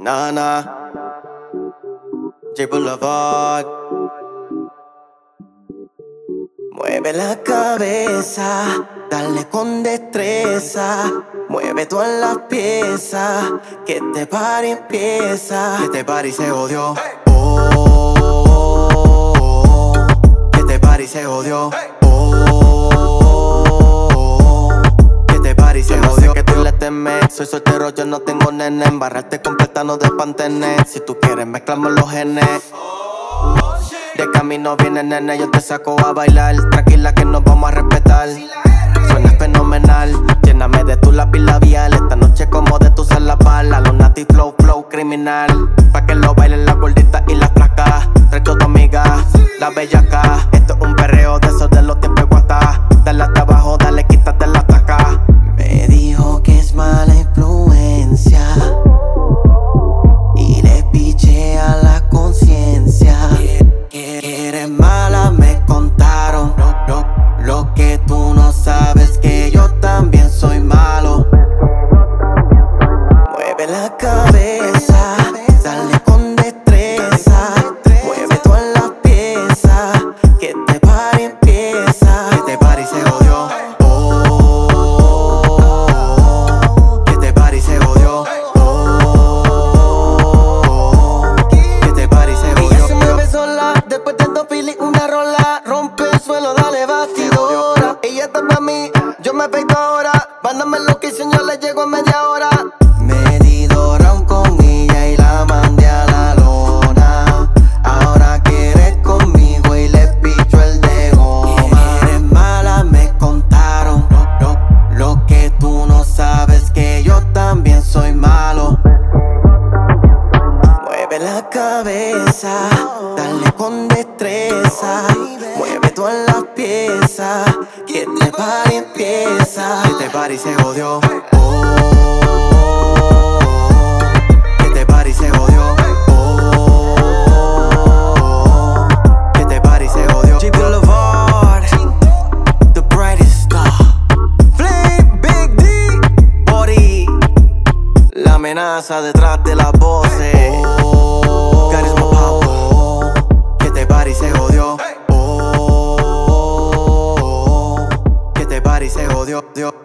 Nana, J Boulevard. Mueve la cabeza, dale con destreza. Mueve todas las piezas, que este party empieza. Que este party se jodió. Oh, que este party se jodió. Que este party se jodió. Que tú le temes, soy soltero, yo no tengo nene. Embarrarte completa no de pantener. Si tú quieres mezclamos los genes. De camino viene nene, yo te saco a bailar. Tranquila que nos vamos a respetar. Suena fenomenal, lléname de tu lápiz labial. Esta noche como de tu la bala. Los nati flow, flow criminal. Pa' que lo bailen las gorditas y las flacas. Traigo a tu amiga, la bellaca. Esto es un perreo de esos de los tiempos guata. Dale hasta abajo, dale, quítate la taca. Me dijo que es mala influencia y le piché a la conciencia. Que eres mala, me contaron. Lo que tú no sabes, que yo también soy malo. Mueve la cabeza, dale con destreza. Mueve todas las piezas, que este party empieza. Que este party se jodió. Oh, que este party se jodió. Oh, que este party se jodió. Ella se mueve sola, después de dos filis, una rola. Rompe el suelo, dale batidora. Ella está pa' mí, yo me pego ahora. Mándame location, yo le llego en media hora. Me di dos rounds con ella y la mandé a la lona. Ahora quieres conmigo y le picho el de goma. Eres mala, me contaron. Lo que tú no sabes, que yo también soy malo. Mueve la cabeza, dale con destreza. Mueve todas las piezas, que este party empieza. Que este party se jodió. Oh, que este party se jodió. Oh, que este party se jodió. J Boulevard, the brightest star. Flame, Big D, Body, la amenaza detrás de las voces. Carisma Papo, que este party se jodió. Oh, que este party se jodió.